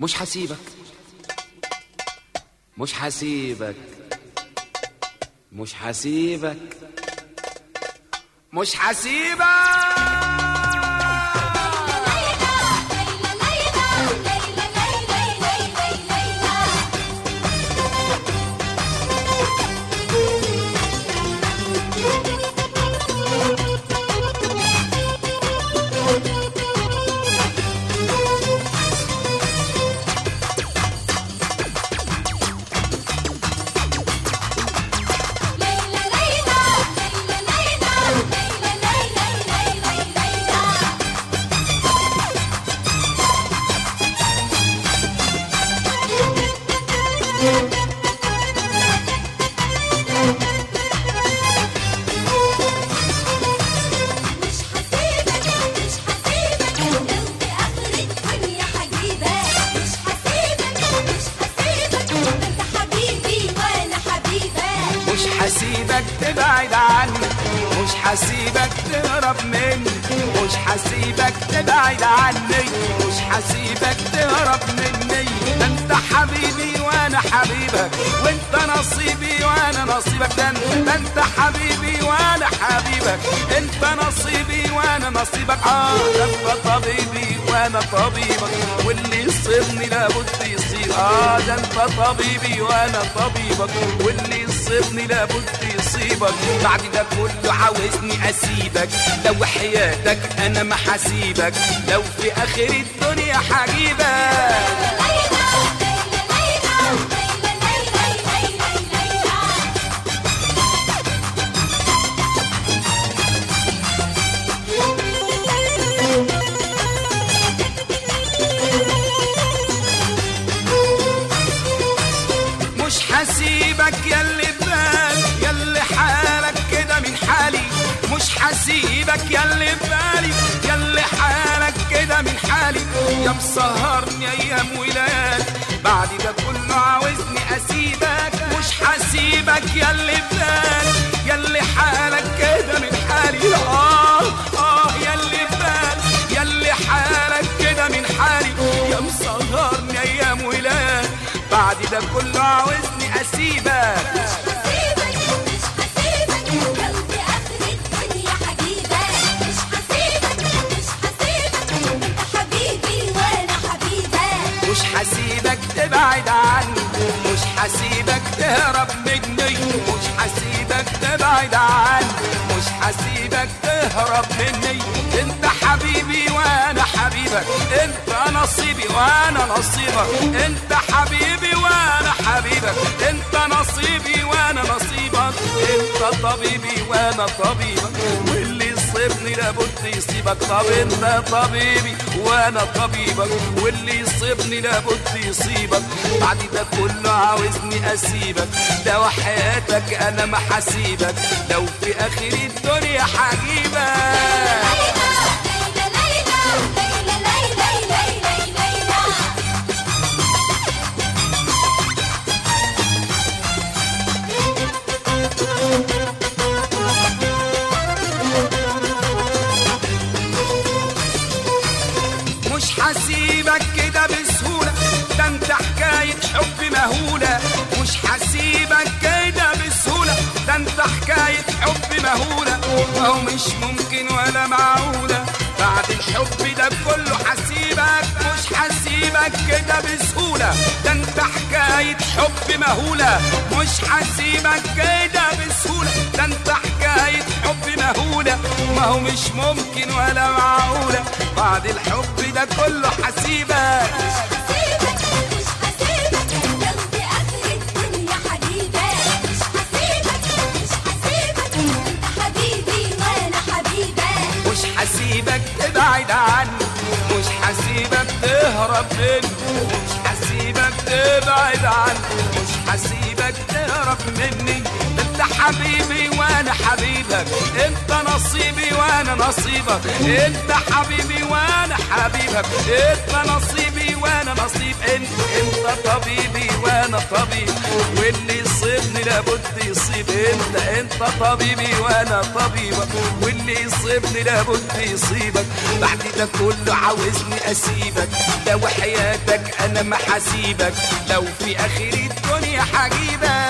مش حسيبك مش حسيبك مش حسيبك مش حسيبك. حسيبك تبعد عني، مش حسيبك تهرب مني، مش حسيبك تبعد عني، مش حسيبك تهرب مني. ده انت حبيبي وانا حبيبك، وانت نصيبي وانا نصيبك. ده انت حبيبي وانا حبيبك، انت نصيبي وانا نصيبك. ده انت طبيبي وانا طبيبك، واللي يصيبني لابد يصيب. ده انت طبيبي وانا طبيبك، واللي يصيبني لابد يصيبك. بعد ده كله عاوزني اسيبك، لو حياتك انا ما حسيبك، لو في اخر الدنيا حجيبك. مش حسيبك ياللي ببالي، ياللي حالك كده من حالي. مش حسيبك ياللي ببالي، ياللي حالك كده من حالي. يا مسهرني ايام وليالي، بعد ده كله عاوزني اسيبك. مش حسيبك ياللي ببالي، ياللي حالك كده من حالي. ياللي ببالي، ياللي حالك كده من حالي. يا مسهرني ايام وليالي، بعد ده كله عاوزني اسيبك. مش حسيبك مش حسيبك، لو في اخر الدنيا حجيبك. مش حسيبك مش حسيبك، انت حبيبي وانا حبيبك. مش حسيبك تبعد عني، مش حسيبك تهرب مني، مش حسيبك تبعد عني، مش حسيبك تهرب مني. انت حبيبي وانا حبيبك، انت نصيبي وانا نصيبك. انت حبيبي وانا حبيبك، انت نصيبي وانا نصيبك. انت طبيبي وانا طبيبك، واللي يصيبني لابد يصيبك. طب انت طبيبي وانا طبيبك، واللي يصيبني لابد يصيبك. بعد ده كله عاوزني اسيبك، لو حياتك انا ما حسيبك، لو في اخر الدنيا حجيبك. مش حسيبك كده بسهولة، ده انت حكاية حب مهولة. مش حسيبك كده بسهولة، ده انت حكاية حب مهولة. وهو مش ممكن ولا معقولة، بعد الحب ده كله حسيبك. مش حسيبك كده بسهولة، ده انت حكاية حب مهولة. مش حسيبك كده بسهولة، ده انت حكاية حب مهولة. ما هو مش ممكن ولا معقولة، بعد الحب ده كله حسيبك. مش حسيبك مش حسيبك، لو في اخر الدنيا حجيبك. مش حسيبك مش حسيبك، انت حبيبي وانا حبيبك. مش حسيبك تبعد عني، مش حسيبك تهرب مني، مش حسيبك تبعد عني، مش حسيبك تهرب مني. انت حبيبي وانا حبيبك، انت نصيبي وانا نصيبك. انت حبيبي وانا حبيبك، انت نصيبي وانا نصيب. انت طبيبي وانا طبيب، واللي يصيبني لابد يصيب. نصيب. انت طبيبي وانا طبيبك، واللي يصيبني لابد يصيبك. بعد ده كله عاوزني اسيبك، لو حياتك انا ما حسيبك، لو في اخر الدنيا حجيبك.